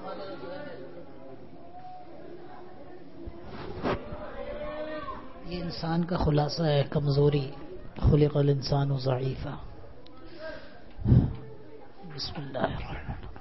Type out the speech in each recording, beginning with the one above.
یہ انسان کا خلاصہ ہے، کمزوری، خلق الانسان ضعیفا۔ بسم اللہ الرحمن الرحیم۔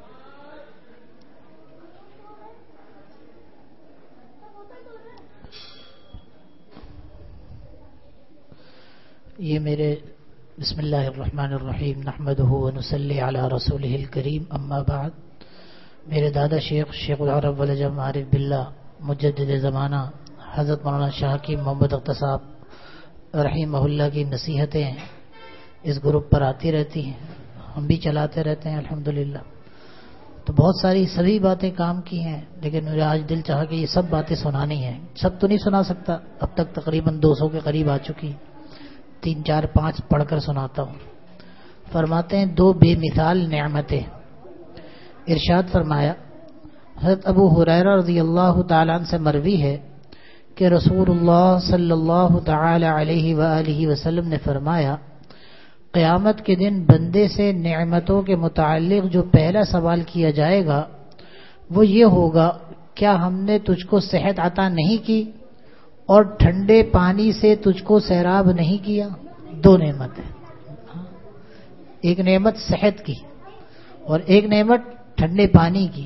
یہ میرے بسم اللہ الرحمن الرحیم نحمدہ ونصلی علی رسولہ الکریم، اما بعد، میرے دادا شیخ العرب والعجم عارف باللہ مجدد زمانہ حضرت مولانا شاہ کی محمد اختر صاحب رحمہ اللہ کی نصیحتیں اس گروپ پر آتی رہتی ہیں، ہم بھی چلاتے رہتے ہیں الحمدللہ۔ تو بہت ساری سبھی باتیں کام کی ہیں، لیکن مجھے آج دل چاہا کہ یہ سب باتیں سنانی ہیں۔ سب تو نہیں سنا سکتا، اب تک تقریباً 200 کے قریب آ چکی، 3 4 5 پڑھ کر سناتا ہوں۔ فرماتے ہیں 2 بے مثال نعمتیں۔ ارشاد فرمایا، حضرت ابو ہریرہ رضی اللہ تعالیٰ عنہ سے مروی ہے کہ رسول اللہ صلی اللہ تعالی علیہ وآلہ وسلم نے فرمایا، قیامت کے دن بندے سے نعمتوں کے متعلق جو پہلا سوال کیا جائے گا وہ یہ ہوگا، کیا ہم نے تجھ کو صحت عطا نہیں کی اور ٹھنڈے پانی سے تجھ کو سیراب نہیں کیا؟ 2 نعمتیں، ایک نعمت صحت کی اور ایک نعمت ٹھنڈے پانی کی۔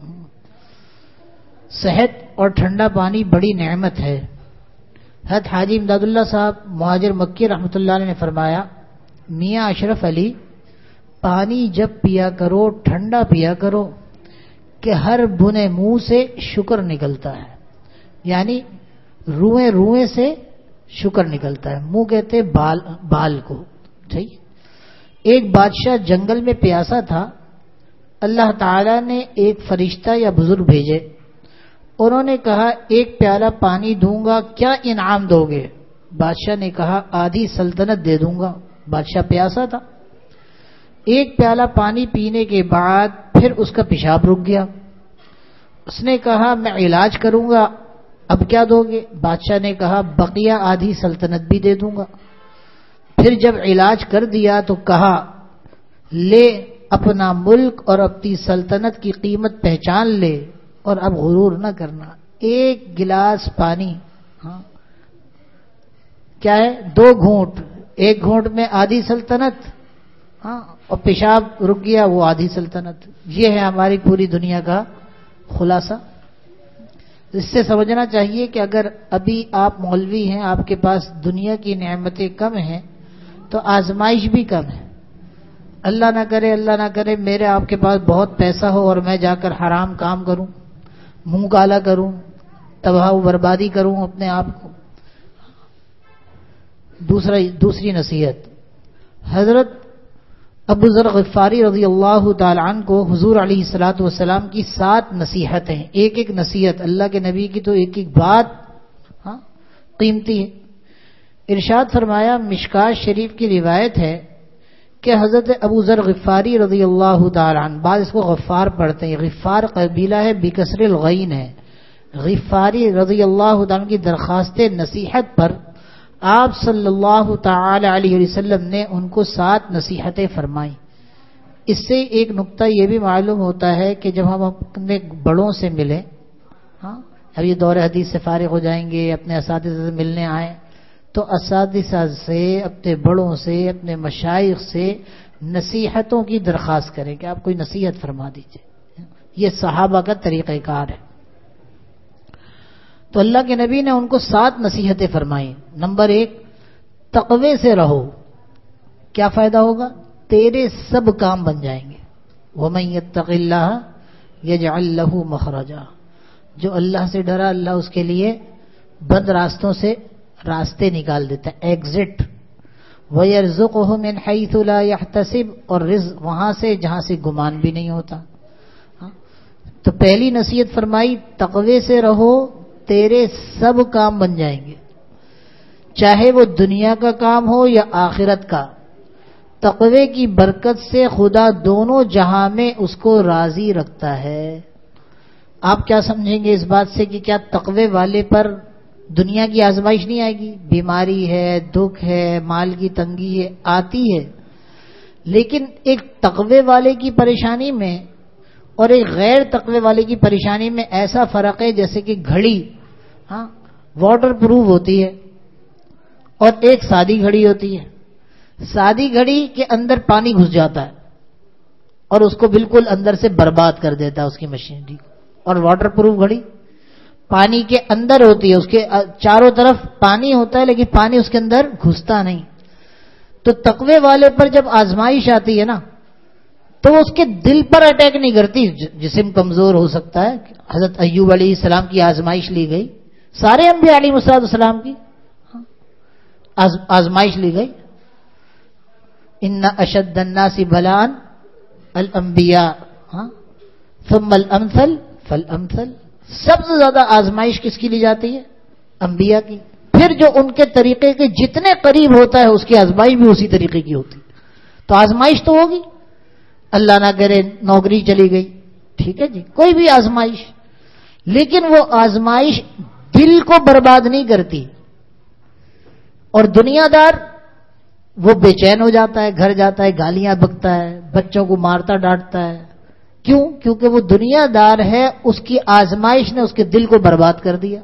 صحت اور ٹھنڈا پانی بڑی نعمت ہے۔ حضرت حاجی امداد اللہ صاحب مہاجر مکی رحمۃ اللہ علیہ نے فرمایا، میاں اشرف علی، پانی جب پیا کرو ٹھنڈا پیا کرو کہ ہر بنے منہ سے شکر نکلتا ہے، یعنی روئیں روئیں سے شکر نکلتا ہے۔ منہ کہتے بال کو، صحیح۔ ایک بادشاہ جنگل میں پیاسا تھا، اللہ تعالی نے ایک فرشتہ یا بزرگ بھیجے، انہوں نے کہا 1 پیالہ پانی دوں گا، کیا انعام دو گے؟ بادشاہ نے کہا آدھی سلطنت دے دوں گا۔ بادشاہ پیاسا تھا، 1 پیالہ پانی پینے کے بعد پھر اس کا پیشاب رک گیا۔ اس نے کہا میں علاج کروں گا، اب کیا دو گے؟ بادشاہ نے کہا بقیہ آدھی سلطنت بھی دے دوں گا۔ پھر جب علاج کر دیا تو کہا لے اپنا ملک اور اپنی سلطنت کی قیمت پہچان لے اور اب غرور نہ کرنا۔ 1 گلاس پانی، ہاں کیا ہے؟ 2 گھونٹ، 1 گھونٹ میں آدھی سلطنت، ہاں، اور پیشاب رک گیا وہ آدھی سلطنت۔ یہ ہے ہماری پوری دنیا کا خلاصہ۔ اس سے سمجھنا چاہیے کہ اگر ابھی آپ مولوی ہیں، آپ کے پاس دنیا کی نعمتیں کم ہیں تو آزمائش بھی کم ہے۔ اللہ نہ کرے میرے آپ کے پاس بہت پیسہ ہو اور میں جا کر حرام کام کروں، منہ کالا کروں، تباہ و بربادی کروں اپنے آپ کو۔ دوسری نصیحت، حضرت ابو ذر غفاری رضی اللہ تعالی عنہ کو حضور علیہ الصلوۃ والسلام کی 7 نصیحتیں، ایک نصیحت، اللہ کے نبی کی تو ایک بات قیمتی ہے۔ ارشاد فرمایا، مشکات شریف کی روایت ہے کہ حضرت ابو ذر غفاری رضی اللہ تعالی عنہ، بعض اس کو غفار پڑھتے ہیں، غفار قبیلہ ہے، بکسر الغین ہے، غفاری رضی اللہ تعالی عنہ کی درخواست نصیحت پر آپ صلی اللہ تعالی علیہ وسلم نے ان کو 7 نصیحتیں فرمائیں۔ اس سے ایک نقطہ یہ بھی معلوم ہوتا ہے کہ جب ہم اپنے بڑوں سے ملیں، اب یہ دور حدیث سے فارغ ہو جائیں گے، اپنے اساتذہ سے ملنے آئیں، تو اساتذہ سے، اپنے بڑوں سے، اپنے مشائخ سے نصیحتوں کی درخواست کریں کہ آپ کوئی نصیحت فرما دیجئے۔ یہ صحابہ کا طریقہ کار ہے۔ تو اللہ کے نبی نے ان کو 7 نصیحتیں فرمائیں۔ نمبر 1، تقوی سے رہو۔ کیا فائدہ ہوگا؟ تیرے سب کام بن جائیں گے۔ وَمَن يَتَّقِ اللَّهَ يَجْعَل لَّهُ مَخْرَجًا، جو اللہ سے ڈرا اللہ اس کے لیے بند راستوں سے راستے نکال دیتا ہے، ایگزٹ۔ وَيَرْزُقْهُ مِنْ حَيْثُ لَا يَحْتَسِبُ، اور رزق وہاں سے جہاں سے گمان بھی نہیں ہوتا۔ تو پہلی نصیحت فرمائی، تقوی سے رہو، تیرے سب کام بن جائیں گے، چاہے وہ دنیا کا کام ہو یا آخرت کا۔ تقوی کی برکت سے خدا دونوں جہاں میں اس کو راضی رکھتا ہے۔ آپ کیا سمجھیں گے اس بات سے کہ کیا تقوی والے پر دنیا کی آزمائش نہیں آئے گی؟ بیماری ہے، دکھ ہے، مال کی تنگی ہے، آتی ہے، لیکن ایک تقوی والے کی پریشانی میں اور ایک غیر تقوی والے کی پریشانی میں ایسا فرق ہے جیسے کہ گھڑی واٹر پروف ہوتی ہے اور ایک سادی گھڑی ہوتی ہے. سادی گھڑی کے اندر پانی گھس جاتا ہے اور اس کو بالکل اندر سے برباد کر دیتا ہے اس کی مشینری کو. اور واٹر پروف گھڑی پانی کے اندر ہوتی ہے, اس کے چاروں طرف پانی ہوتا ہے لیکن پانی اس کے اندر گھستا نہیں. تو تقوی والے پر جب آزمائش آتی ہے نا تو وہ اس کے دل پر اٹیک نہیں کرتی. جسم کمزور ہو سکتا ہے. حضرت ایوب علیہ السلام کی آزمائش لی گئی, سارے انبیاء علیہ السلام کی آزمائش لی گئی. ان اشد الناس بلاء الانبیاء ثم الامثل فالامثل. سب سے زیادہ آزمائش کس کی لی جاتی ہے؟ انبیاء کی. پھر جو ان کے طریقے کے جتنے قریب ہوتا ہے اس کی آزمائش بھی اسی طریقے کی ہوتی. تو آزمائش تو ہوگی, اللہ نہ کرے نوکری چلی گئی, ٹھیک ہے جی, کوئی بھی آزمائش, لیکن وہ آزمائش دل کو برباد نہیں کرتی. اور دنیا دار وہ بے چین ہو جاتا ہے, گھر جاتا ہے گالیاں بکتا ہے, بچوں کو مارتا ڈانٹتا ہے. کیوں؟ کیونکہ وہ دنیا دار ہے, اس کی آزمائش نے اس کے دل کو برباد کر دیا.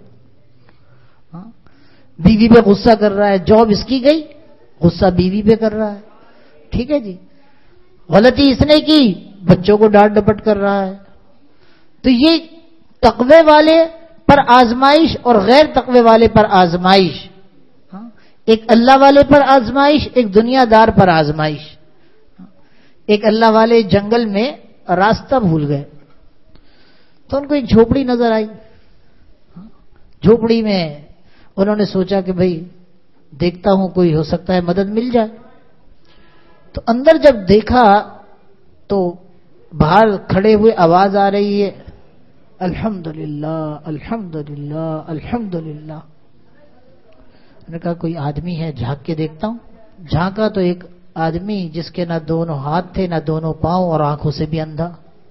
بیوی پہ غصہ کر رہا ہے, جاب اس کی گئی, غصہ بیوی پہ کر رہا ہے, ٹھیک ہے جی. غلطی اس نے کی, بچوں کو ڈانٹ ڈپٹ کر رہا ہے. تو یہ تقوی والے پر آزمائش اور غیر تقوی والے پر آزمائش, ایک اللہ والے پر آزمائش, ایک دنیا دار پر آزمائش. ایک اللہ والے جنگل میں راستہ بھول گئے تو ان کو ایک جھوپڑی نظر آئی. جھوپڑی میں انہوں نے سوچا کہ بھئی دیکھتا ہوں کوئی ہو سکتا ہے مدد مل جائے. تو اندر جب دیکھا تو باہر کھڑے ہوئے آواز آ رہی ہے, الحمدللہ الحمدللہ الحمدللہ. نے کہا کوئی آدمی ہے, جھانک کے دیکھتا ہوں. جھانکا تو ایک آدمی جس کے نہ دونوں ہاتھ تھے نہ دونوں پاؤں اور آنکھوں سے بھی اندھا.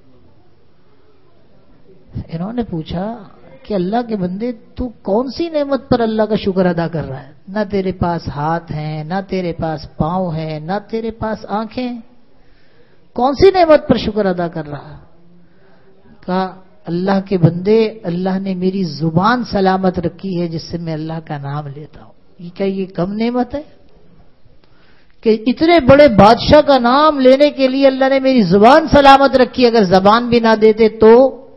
انہوں نے پوچھا کہ اللہ کے بندے تو کون سی نعمت پر اللہ کا شکر ادا کر رہا ہے؟ نہ تیرے پاس ہاتھ ہیں, نہ تیرے پاس پاؤں ہیں, نہ تیرے پاس آنکھیں, کون سی نعمت پر شکر ادا کر رہا؟ کہا اللہ کے بندے, اللہ نے میری زبان سلامت رکھی ہے جس سے میں اللہ کا نام لیتا ہوں. یہ کیا یہ کم نعمت ہے کہ اتنے بڑے بادشاہ کا نام لینے کے لیے اللہ نے میری زبان سلامت رکھی, اگر زبان بھی نہ دیتے تو.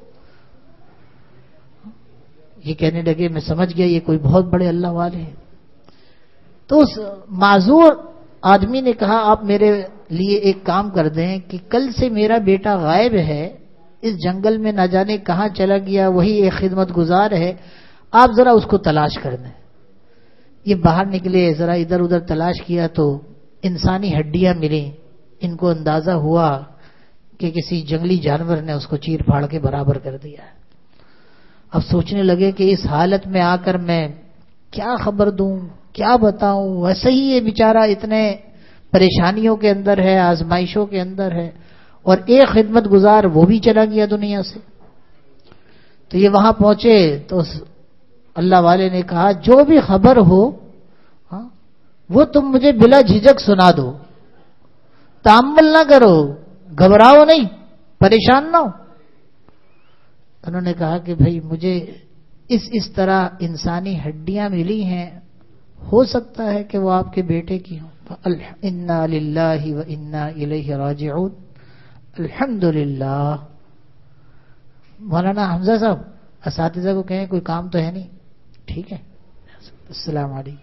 یہ کہنے لگے میں سمجھ گیا یہ کوئی بہت بڑے اللہ والے ہیں. تو اس معذور آدمی نے کہا آپ میرے لیے ایک کام کر دیں کہ کل سے میرا بیٹا غائب ہے, اس جنگل میں نہ جانے کہاں چلا گیا, وہی ایک خدمت گزار ہے, آپ ذرا اس کو تلاش کر دیں. یہ باہر نکلے, ذرا ادھر ادھر تلاش کیا تو انسانی ہڈیاں ملیں. ان کو اندازہ ہوا کہ کسی جنگلی جانور نے اس کو چیر پھاڑ کے برابر کر دیا ہے. اب سوچنے لگے کہ اس حالت میں آ کر میں کیا خبر دوں, کیا بتاؤں. ویسے ہی یہ بیچارہ اتنے پریشانیوں کے اندر ہے, آزمائشوں کے اندر ہے, اور ایک خدمت گزار وہ بھی چلا گیا دنیا سے. تو یہ وہاں پہنچے تو اللہ والے نے کہا جو بھی خبر ہو وہ تم مجھے بلا جھجک سنا دو, تامل نہ کرو, گھبراؤ نہیں, پریشان نہ ہو. انہوں نے کہا کہ بھئی مجھے اس طرح انسانی ہڈیاں ملی ہیں, ہو سکتا ہے کہ وہ آپ کے بیٹے کی ہوں. انا للہ و انا الیہ راجعون. الحمدللہ. مولانا حمزہ صاحب اساتذہ کو کہیں کوئی کام تو ہے نہیں, ٹھیک ہے, السلام علیکم.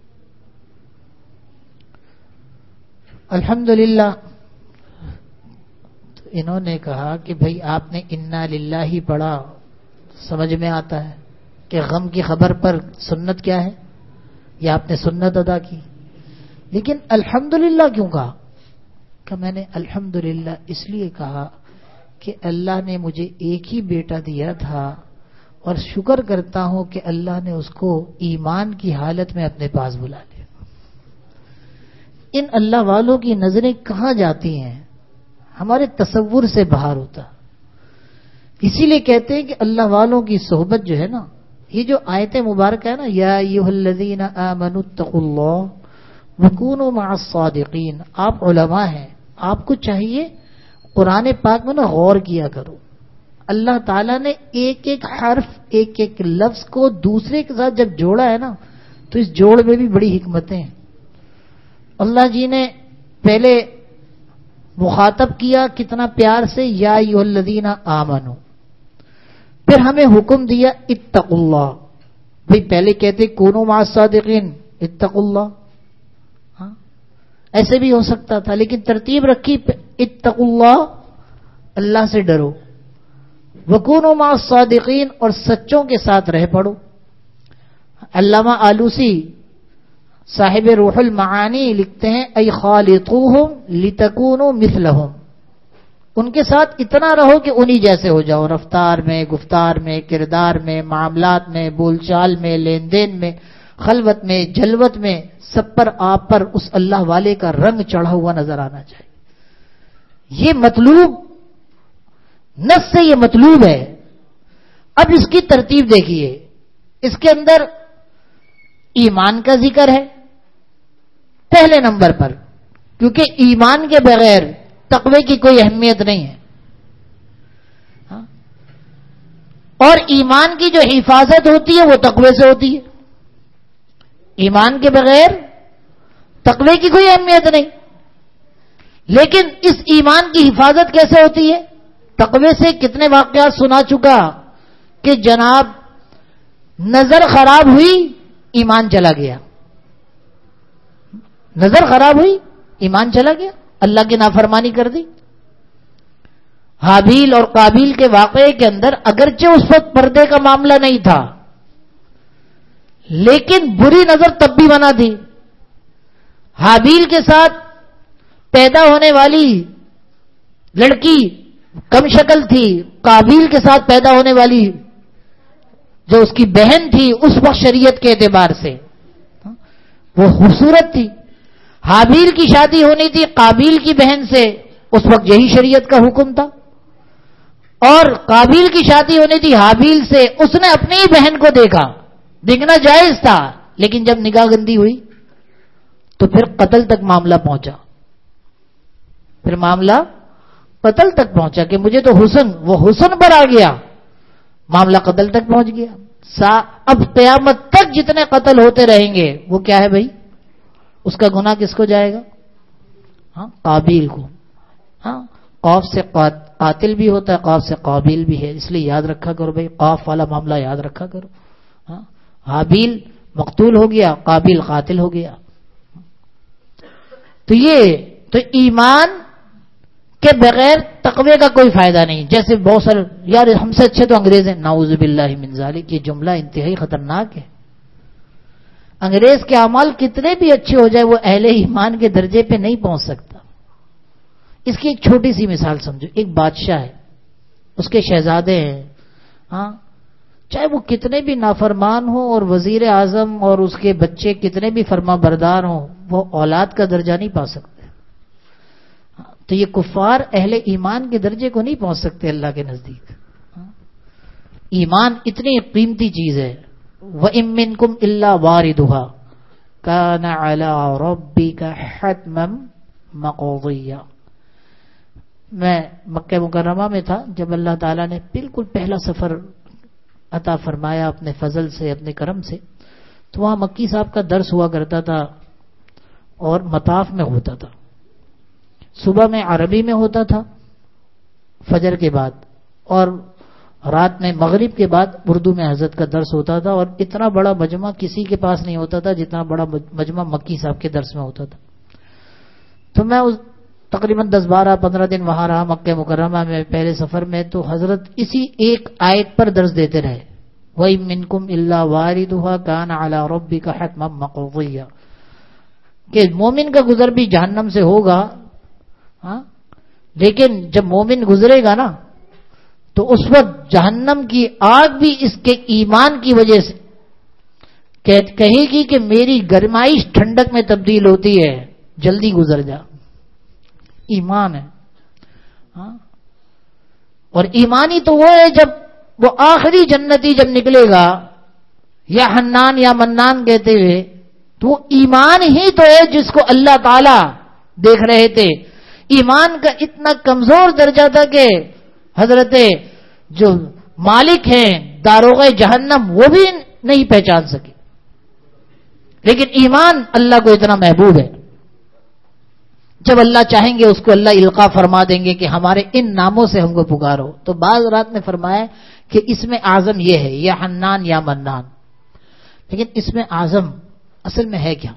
الحمدللہ. انہوں نے کہا کہ بھئی آپ نے انا للہ پڑھا, سمجھ میں آتا ہے کہ غم کی خبر پر سنت کیا ہے, یا آپ نے سنت ادا کی, لیکن الحمدللہ کیوں کہا؟ کہ میں نے الحمدللہ اس لیے کہا کہ اللہ نے مجھے ایک ہی بیٹا دیا تھا اور شکر کرتا ہوں کہ اللہ نے اس کو ایمان کی حالت میں اپنے پاس بلا لیا. ان اللہ والوں کی نظریں کہاں جاتی ہیں, ہمارے تصور سے باہر ہوتا. اسی لیے کہتے ہیں کہ اللہ والوں کی صحبت جو ہے نا, یہ جو آیت مبارکہ ہے نا, یا ایھا الذین آمنوا اتقوا اللہ وکونوا مع الصادقین. آپ علماء ہیں, آپ کو چاہیے قرآن پاک میں نا غور کیا کرو. اللہ تعالیٰ نے ایک ایک حرف ایک ایک لفظ کو دوسرے کے ساتھ جب جوڑا ہے نا تو اس جوڑ میں بھی بڑی حکمتیں ہیں. اللہ جی نے پہلے مخاطب کیا کتنا پیار سے یا ایھا الذین آمنو، پھر ہمیں حکم دیا اتقوا اللہ. بھئی پہلے کہتے کونوا مع الصادقین، اتقوا اللہ، ہاں ایسے بھی ہو سکتا تھا، لیکن ترتیب رکھی اتقوا اللہ، اللہ سے ڈرو، وکونوا مع الصادقین، اور سچوں کے ساتھ رہ پڑو. علامہ آلوسی صاحب روح المعانی لکھتے ہیں ای خالطوہم لتکونوا مثلہم، ان کے ساتھ اتنا رہو کہ انہی جیسے ہو جاؤ، رفتار میں، گفتار میں، کردار میں، معاملات میں، بول چال میں، لین دین میں، خلوت میں، جلوت میں، سب پر آپ پر اس اللہ والے کا رنگ چڑھا ہوا نظر آنا چاہیے. یہ مطلوب، نص سے یہ مطلوب ہے. اب اس کی ترتیب دیکھیے، اس کے اندر ایمان کا ذکر ہے پہلے نمبر پر، کیونکہ ایمان کے بغیر تقوی کی کوئی اہمیت نہیں ہے. اور ایمان کی جو حفاظت ہوتی ہے وہ تقوی سے ہوتی ہے. ایمان کے بغیر تقوی کی کوئی اہمیت نہیں. لیکن اس ایمان کی حفاظت کیسے ہوتی ہے؟ تقوی سے کتنے واقعات سنا چکا کہ جناب نظر خراب ہوئی ایمان چلا گیا، نظر خراب ہوئی ایمان چلا گیا، اللہ کی نافرمانی کر دی. حابیل اور قابیل کے واقعے کے اندر اگرچہ اس وقت پردے کا معاملہ نہیں تھا، لیکن بری نظر تب بھی بنا دی. حابیل کے ساتھ پیدا ہونے والی لڑکی کم شکل تھی، قابیل کے ساتھ پیدا ہونے والی جو اس کی بہن تھی اس وقت شریعت کے اعتبار سے وہ خوبصورت تھی. حابیل کی شادی ہونی تھی قابیل کی بہن سے، اس وقت یہی شریعت کا حکم تھا. اور قابیل کی شادی ہونی تھی حابیل سے، اس نے اپنی ہی بہن کو دیکھا، دیکھنا جائز تھا، لیکن جب نگاہ گندی ہوئی تو پھر قتل تک معاملہ پہنچا. پھر معاملہ قتل تک پہنچا کہ مجھے تو حسن، وہ حسن پر آ گیا، معاملہ قتل تک پہنچ گیا. اب قیامت تک جتنے قتل ہوتے رہیں گے وہ کیا ہے بھائی؟ اس کا گناہ کس کو جائے گا؟ ہاں قابیل کو. ہاں قاف سے قاتل بھی ہوتا ہے، قاف سے قابیل بھی ہے، اس لیے یاد رکھا کرو بھائی، قاف والا معاملہ یاد رکھا کرو. ہاں حابیل مقتول ہو گیا، قابیل قاتل ہو گیا. تو ایمان کے بغیر تقوی کا کوئی فائدہ نہیں. جیسے بہت سارے یار ہم سے اچھے تو انگریز ہیں، نعوذ باللہ من ذالک، یہ جملہ انتہائی خطرناک ہے. انگریز کے اعمال کتنے بھی اچھے ہو جائے وہ اہل ایمان کے درجے پہ نہیں پہنچ سکتا. اس کی ایک چھوٹی سی مثال سمجھو. ایک بادشاہ ہے، اس کے شہزادے ہیں، ہاں چاہے وہ کتنے بھی نافرمان ہوں، اور وزیر اعظم اور اس کے بچے کتنے بھی فرما بردار ہوں، وہ اولاد کا درجہ نہیں پا سکتے. تو یہ کفار اہل ایمان کے درجے کو نہیں پہنچ سکتے اللہ کے نزدیک. ایمان اتنی قیمتی چیز ہے. وَإِن مِّنكُمْ إِلَّا وَارِدُهَا كَانَ عَلَىٰ رَبِّكَ حَتْمًا مَّقْضِيًّا. میں مکہ مکرمہ میں تھا جب اللہ تعالیٰ نے بالکل پہلا سفر عطا فرمایا اپنے فضل سے، اپنے کرم سے، تو وہاں مکی صاحب کا درس ہوا کرتا تھا اور مطاف میں ہوتا تھا. صبح میں عربی میں ہوتا تھا فجر کے بعد، اور رات میں مغرب کے بعد اردو میں حضرت کا درس ہوتا تھا. اور اتنا بڑا مجمع کسی کے پاس نہیں ہوتا تھا جتنا بڑا مجمع مکی صاحب کے درس میں ہوتا تھا. تو میں تقریباً 10-12-15 دن وہاں رہا مکہ مکرمہ میں پہلے سفر میں. تو حضرت اسی ایک آیت پر درس دیتے رہے، وَإِن مِّنكُمْ إِلَّا وَارِدُهَا كَانَ عَلَىٰ رَبِّكَ حَتْمًا مَّقْضِيًّا، کہ مومن کا گزر بھی جہنم سے ہوگا. ہاں لیکن جب مومن گزرے گا نا تو اس وقت جہنم کی آگ بھی اس کے ایمان کی وجہ سے کہے گی کہ میری گرمائش ٹھنڈک میں تبدیل ہوتی ہے، جلدی گزر جا. ایمان ہے. ہاں اور ایمانی تو وہ ہے جب وہ آخری جنتی جب نکلے گا، یا حنان یا منان کہتے ہوئے، تو وہ ایمان ہی تو ہے جس کو اللہ تعالی دیکھ رہے تھے. ایمان کا اتنا کمزور درجہ تھا کہ حضرت جو مالک ہیں داروغ جہنم وہ بھی نہیں پہچان سکے. لیکن ایمان اللہ کو اتنا محبوب ہے، جب اللہ چاہیں گے اس کو اللہ القا فرما دیں گے کہ ہمارے ان ناموں سے ہم کو پکارو. تو بعض رات نے فرمایا کہ اس میں اعظم یہ ہے، یا حنان یا منان. لیکن اس میں اعظم اصل میں ہے کیا؟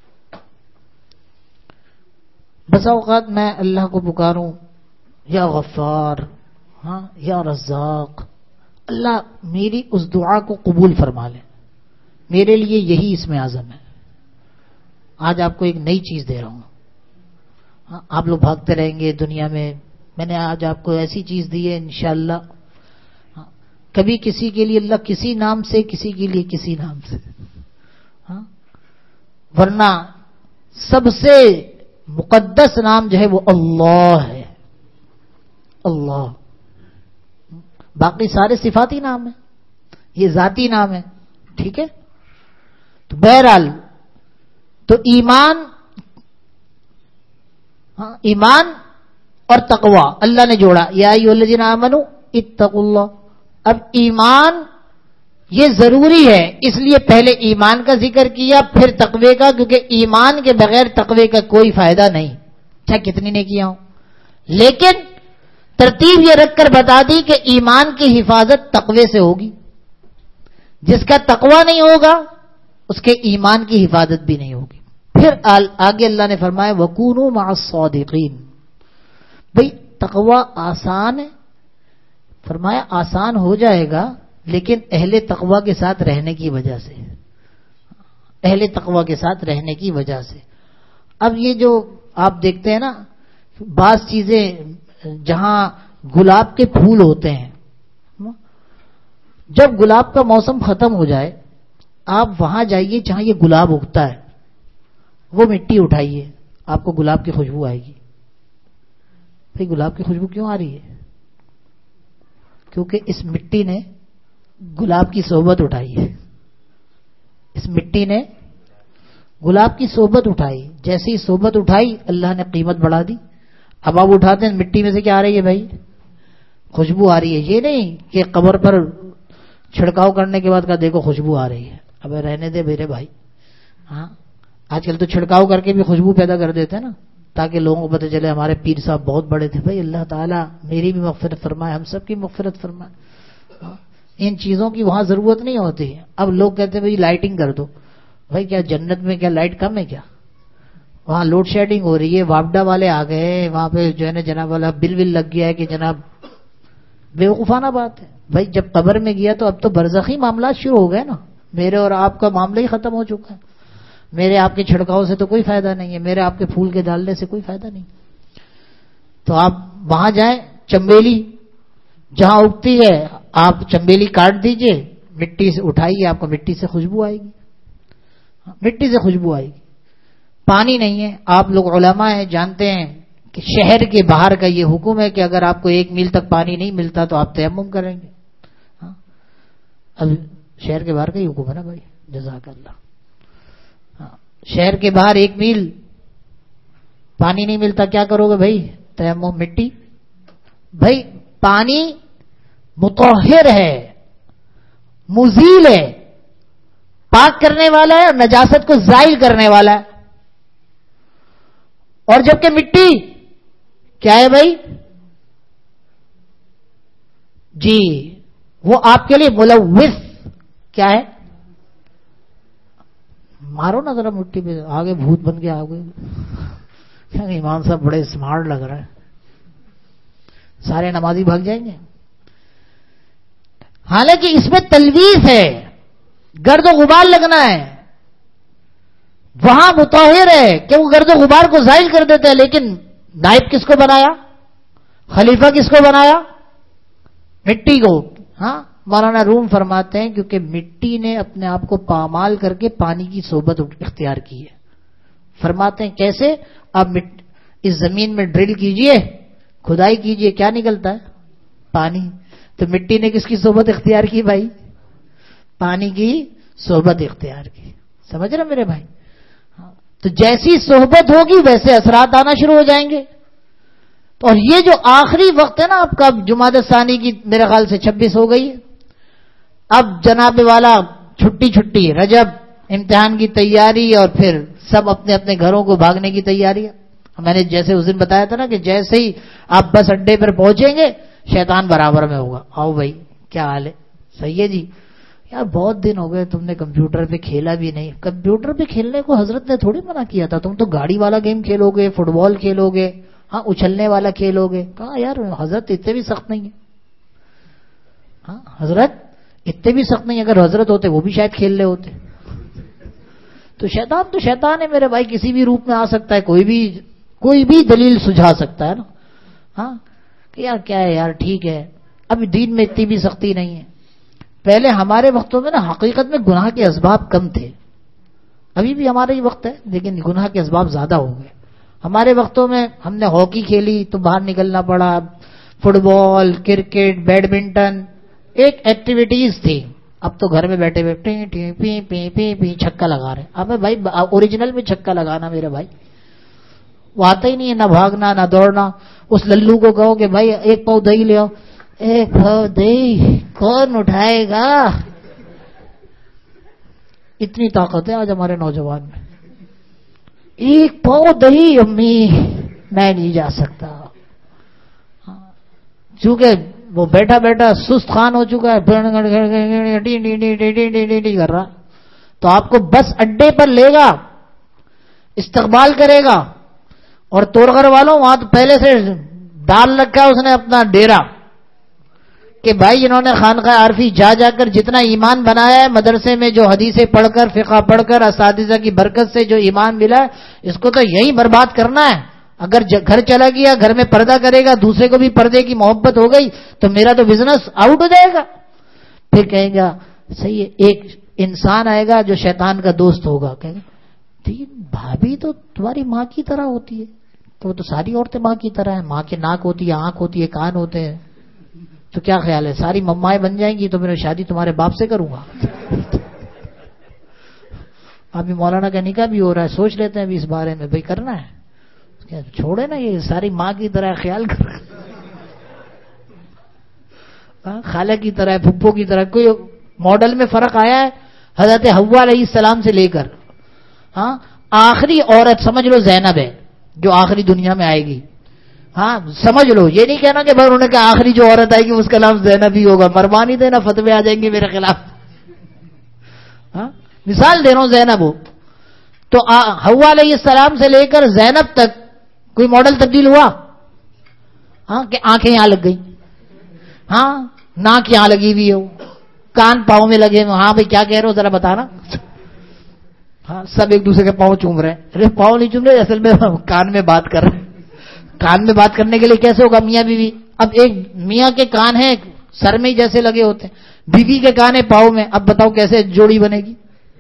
بسا اوقات میں اللہ کو پکاروں یا غفار، ہاں یا رزاق، اللہ میری اس دعا کو قبول فرما لے. میرے لیے یہی اس میں اعظم ہے. آج آپ کو ایک نئی چیز دے رہا ہوں. آپ لوگ بھاگتے رہیں گے دنیا میں نے آج آپ کو ایسی چیز دی ہے انشاءاللہ. کبھی کسی کے لیے اللہ کسی نام سے، کسی کے لیے کسی نام سے، ورنہ سب سے مقدس نام جو ہے وہ اللہ ہے. اللہ. باقی سارے صفاتی نام ہیں، یہ ذاتی نام ہے. ٹھیک ہے. تو بہرحال تو ایمان اور تقوی اللہ نے جوڑا. یا ایھا الذین آمنوا اتقوا اللہ. اب ایمان یہ ضروری ہے، اس لیے پہلے ایمان کا ذکر کیا پھر تقوی کا، کیونکہ ایمان کے بغیر تقوی کا کوئی فائدہ نہیں، چاہے کتنی نیکیاں ہوں. لیکن ترتیب یہ رکھ کر بتا دی کہ ایمان کی حفاظت تقوی سے ہوگی. جس کا تقوی نہیں ہوگا اس کے ایمان کی حفاظت بھی نہیں ہوگی. پھر آگے اللہ نے فرمایا وَكُونُوا مَعَ الصَّادِقِينَ. بھئی تقوی آسان ہے، فرمایا آسان ہو جائے گا لیکن اہل تقوی کے ساتھ رہنے کی وجہ سے، اہل تقوی کے ساتھ رہنے کی وجہ سے. اب یہ جو آپ دیکھتے ہیں نا بعض چیزیں جہاں گلاب کے پھول ہوتے ہیں، جب گلاب کا موسم ختم ہو جائے آپ وہاں جائیے جہاں یہ گلاب اگتا ہے، وہ مٹی اٹھائیے، آپ کو گلاب کی خوشبو آئے گی. بھئی گلاب کی خوشبو کیوں آ رہی ہے؟ کیونکہ اس مٹی نے گلاب کی صحبت اٹھائی ہے. اس مٹی نے گلاب کی صحبت اٹھائی. جیسی صحبت اٹھائی اللہ نے قیمت بڑھا دی. اب آپ اٹھاتے ہیں مٹی میں سے کیا آ رہی ہے بھائی؟ خوشبو آ رہی ہے. یہ نہیں کہ قبر پر چھڑکاؤ کرنے کے بعد کا دیکھو خوشبو آ رہی ہے. اب رہنے دے میرے بھائی. ہاں آج کل تو چھڑکاؤ کر کے بھی خوشبو پیدا کر دیتے ہیں نا، تاکہ لوگوں کو پتہ چلے ہمارے پیر صاحب بہت بڑے تھے. بھائی اللہ تعالیٰ میری بھی مغفرت فرمائے، ہم سب کی مغفرت فرمائے. ان چیزوں کی وہاں ضرورت نہیں ہوتی ہے. اب لوگ کہتے ہیں بھائی لائٹنگ کر دو. بھائی کیا جنت میں کیا لائٹ کم ہے کیا؟ وہاں لوڈ شیڈنگ ہو رہی ہے، واپڈا والے آ گئے وہاں پہ جو ہے نا جناب والا بل لگ گیا ہے کہ جناب بیوقوفانہ بات ہے. بھائی جب قبر میں گیا تو اب تو برزخی معاملات شروع ہو گئے نا. میرے اور آپ کا معاملہ ہی ختم ہو چکا ہے. میرے آپ کے چھڑکاؤ سے تو کوئی فائدہ نہیں ہے، میرے آپ کے پھول کے ڈالنے سے کوئی فائدہ نہیں. تو آپ وہاں جائیں، چنبیلی جہاں اگتی ہے آپ چنبیلی کاٹ دیجئے، مٹی سے اٹھائیے، آپ کو مٹی سے خوشبو آئے گی. مٹی سے خوشبو آئے گی. پانی نہیں ہے. آپ لوگ علماء ہیں، جانتے ہیں کہ شہر کے باہر کا یہ حکم ہے کہ اگر آپ کو 1 میل تک پانی نہیں ملتا تو آپ تیمم کریں گے. اب شہر کے باہر کا ہی حکم ہے نا بھائی. جزاک اللہ. شہر کے باہر 1 میل پانی نہیں ملتا، کیا کرو گے بھائی؟ تیمم. مٹی. بھائی پانی مطہر ہے، مزیل ہے، پاک کرنے والا ہے اور نجاست کو زائل کرنے والا ہے. اور جبکہ مٹی کیا ہے بھائی؟ جی وہ آپ کے لیے ملوث کیا ہے؟ مارو نا ذرا مٹی پہ، آگے بھوت بن کے آگے. امام صاحب بڑے اسمارٹ لگ رہے ہیں، سارے نمازی بھاگ جائیں گے. حالانکہ اس میں تلویث ہے، گرد و غبار لگنا ہے. وہاں مطہر ہے کہ وہ گرد و غبار کو زائل کر دیتے ہیں. لیکن نائب کس کو بنایا؟ خلیفہ کس کو بنایا؟ مٹی کو. ہاں مولانا روم فرماتے ہیں کیونکہ مٹی نے اپنے آپ کو پامال کر کے پانی کی صحبت اختیار کی ہے. فرماتے ہیں کیسے؟ اب اس زمین میں ڈرل کیجئے، کھدائی کیجئے، کیا نکلتا ہے؟ پانی. تو مٹی نے کس کی صحبت اختیار کی بھائی؟ پانی کی صحبت اختیار کی. سمجھ رہے میرے بھائی؟ تو جیسی صحبت ہوگی ویسے اثرات آنا شروع ہو جائیں گے. تو اور یہ جو آخری وقت ہے نا آپ کا، جمادی ثانی کی میرے خیال سے 26 ہو گئی ہے، اب جناب والا چھٹی رجب، امتحان کی تیاری، اور پھر سب اپنے اپنے گھروں کو بھاگنے کی تیاری ہے۔ میں نے جیسے اس دن بتایا تھا نا کہ جیسے ہی آپ بس اڈے پر پہنچیں گے شیطان برابر میں ہوگا، آؤ بھائی کیا حال ہے، صحیح ہے جی، یار بہت دن ہو گئے تم نے کمپیوٹر پہ کھیلا بھی نہیں۔ کمپیوٹر پہ کھیلنے کو حضرت نے تھوڑی منع کیا تھا، تم تو گاڑی والا گیم کھیلو گے، فٹ بال کھیلو گے، ہاں اچھلنے والا کھیلو گے۔ کہا یار حضرت اتنے بھی سخت نہیں ہے، ہاں حضرت اتنے بھی سخت نہیں، اگر حضرت ہوتے وہ بھی شاید کھیل رہے ہوتے۔ تو شیطان ہے میرے بھائی، کسی بھی روپ میں آ سکتا ہے، کوئی بھی دلیل سجھا سکتا ہے نا، ہاں کہ یار کیا ہے یار، ٹھیک ہے اب دین میں اتنی بھی سختی نہیں ہے۔ پہلے ہمارے وقتوں میں نا حقیقت میں گناہ کے اسباب کم تھے، ابھی بھی ہمارا ہی وقت ہے لیکن گناہ کے اسباب زیادہ ہو گئے۔ ہمارے وقتوں میں ہم نے ہاکی کھیلی تو باہر نکلنا پڑا، فٹ بال، کرکٹ، بیڈمنٹن ایک ایکٹیویٹیز تھی۔ اب تو گھر میں بیٹھے پی چھکا لگا رہے۔ اب بھائی اوریجنل میں چھکا لگانا میرے بھائی وہ آتا ہی نہیں ہے، نہ بھاگنا نہ دوڑنا۔ اس للو کو کہو کہ بھائی ایک پاؤ دہی لے آؤ، ایک پاؤ دہی کون اٹھائے گا؟ اتنی طاقت ہے آج ہمارے نوجوان میں، ایک پاؤ دہی امی میں نہیں جا سکتا، چونکہ وہ بیٹھا بیٹھا سست خان ہو چکا ہے، کر رہا، تو آپ کو بس اڈے پر لے گا، استقبال کرے گا، اور توڑغر والوں وہاں تو پہلے سے ڈال رکھا ہے اس نے اپنا ڈیرا کہ بھائی انہوں نے خانقاہ عارفی جا کر جتنا ایمان بنایا ہے، مدرسے میں جو حدیثیں پڑھ کر، فقہ پڑھ کر، اساتذہ کی برکت سے جو ایمان ملا ہے، اس کو تو یہی برباد کرنا ہے۔ اگر گھر چلا گیا، گھر میں پردہ کرے گا، دوسرے کو بھی پردے کی محبت ہو گئی تو میرا تو بزنس آؤٹ ہو جائے گا۔ پھر کہیں گا صحیح ہے، ایک انسان آئے گا جو شیطان کا دوست ہوگا، کہیں گے بھابھی تو تمہاری ماں کی طرح ہوتی ہے، تو وہ تو ساری عورتیں ماں کی طرح ہیں، ماں کے ناک ہوتی ہے، آنکھ ہوتی ہے، کان ہوتے ہیں، تو کیا خیال ہے ساری ممائیں بن جائیں گی تو میں شادی تمہارے باپ سے کروں گا؟ ابھی مولانا کا نکاح بھی ہو رہا ہے، سوچ لیتے ہیں ابھی اس بارے میں، بھائی کرنا ہے چھوڑے نا، یہ ساری ماں کی طرح خیال کر، خالہ کی طرح، پھپھو کی طرح۔ کوئی ماڈل میں فرق آیا ہے؟ حضرت حوا علیہ السلام سے لے کر ہاں آخری عورت سمجھ لو زینب ہے جو آخری دنیا میں آئے گی، ہاں سمجھ لو، یہ نہیں کہنا کہ بھائی انہوں نے کہا آخری جو عورت آئے گی اس کا نام زینب ہی ہوگا، مروا نہیں دینا، فتوے آ جائیں گے میرے خلاف، ہاں مثال دے رہا ہوں زینب ہو تو حوا علیہ السلام سے لے کر زینب تک کوئی ماڈل تبدیل ہوا؟ ہاں کہ آنکھیں یہاں لگ گئی، ہاں ناک یہاں لگی ہوئی ہو، کان پاؤں میں لگے ہوئے، ہاں بھائی کیا کہہ رہے ہو ذرا بتانا، ہاں سب ایک دوسرے کے پاؤں چوم رہے ہیں، ارے پاؤں نہیں چوم رہے، اصل میں کان میں بات کر رہے ہیں۔ کان میں بات کرنے کے لیے کیسے ہوگا میاں بیوی؟ اب ایک میاں کے کان ہیں سر میں ہی جیسے لگے ہوتے ہیں، بیوی کے کان ہے پاؤں میں، اب بتاؤ کیسے جوڑی بنے گی؟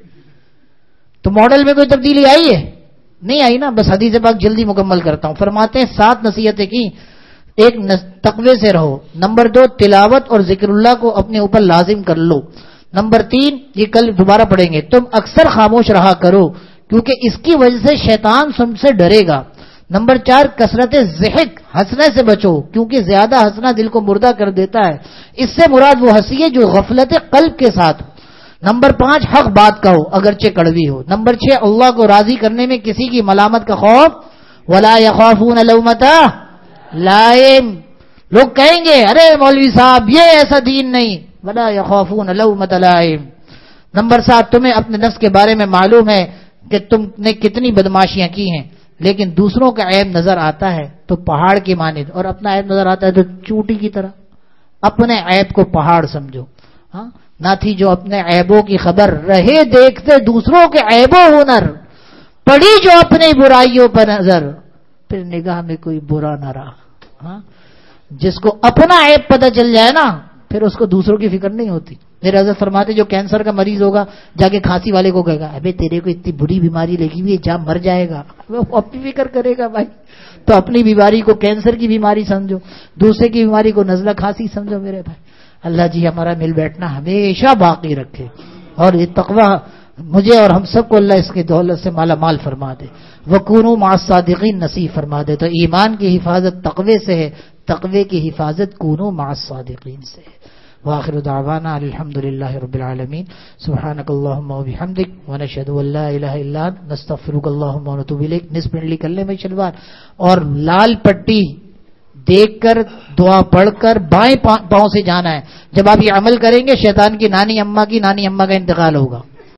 تو ماڈل میں کوئی تبدیلی آئی ہے؟ نہیں آئی نا۔ بس حدیث پاک جلدی مکمل کرتا ہوں، فرماتے ہیں 7 نصیحتیں کی۔ ایک تقوی سے رہو، نمبر 2 تلاوت اور ذکر اللہ کو اپنے اوپر لازم کر لو، نمبر 3 یہ کل دوبارہ پڑھیں گے، تم اکثر خاموش رہا کرو کیونکہ اس کی وجہ سے شیطان تم سے ڈرے گا، نمبر 4 کثرت ضحک، ہنسنے سے بچو کیونکہ زیادہ ہنسنا دل کو مردہ کر دیتا ہے، اس سے مراد وہ ہنسی ہے جو غفلت قلب کے ساتھ، نمبر 5 حق بات کہو اگرچہ کڑوی ہو، نمبر 6 اللہ کو راضی کرنے میں کسی کی ملامت کا خوف، ولا یخافون لومۃ لائم، لوگ کہیں گے ارے مولوی صاحب یہ ایسا دین نہیں، ولا یخافون لومۃ لائم، نمبر 7 تمہیں اپنے نفس کے بارے میں معلوم ہے کہ تم نے کتنی بدماشیاں کی ہیں، لیکن دوسروں کا عیب نظر آتا ہے تو پہاڑ کی مانند، اور اپنا عیب نظر آتا ہے تو چوٹی کی طرح، اپنے عیب کو پہاڑ سمجھو، ہاں نہ تھی جو اپنے عیبوں کی خبر، رہے دیکھتے دوسروں کے عیب و ہنر، پڑی جو اپنی برائیوں پر نظر، پھر نگاہ میں کوئی برا نہ رہا، ہاں جس کو اپنا عیب پتہ چل جائے نا پھر اس کو دوسروں کی فکر نہیں ہوتی۔ میرے حضرت فرماتے جو کینسر کا مریض ہوگا جا کے کھانسی والے کو کہے گا ابے تیرے کو اتنی بری بیماری لگی ہوئی ہے جا مر جائے گا، وہ اپنی فکر کرے گا بھائی، تو اپنی بیماری کو کینسر کی بیماری سمجھو، دوسرے کی بیماری کو نزلہ کھانسی سمجھو میرے بھائی۔ اللہ جی ہمارا مل بیٹھنا ہمیشہ باقی رکھے اور یہ تقوی مجھے اور ہم سب کو اللہ اس کی دولت سے مالا مال فرما دے. وَكُونُوا مَعَ الصَّادِقِينَ نصیب فرما دے. تو ایمان کی حفاظت تقوی سے ہے، تقوی کی حفاظت کونوا مع الصادقین سے ہے. وآخر دعوانا الحمدللہ رب العالمین. سبحانک اللہم و بحمدک ونشہد ان لا الہ الا انت نستغفرک اللہم و نتوب الیک. نصف پڑھ لی کر لیں میں شلوار، اور لال پٹی دیکھ کر دعا پڑھ کر بائیں پاؤں سے جانا ہے. جب آپ یہ عمل کریں گے شیطان کی نانی اماں کا انتقال ہوگا.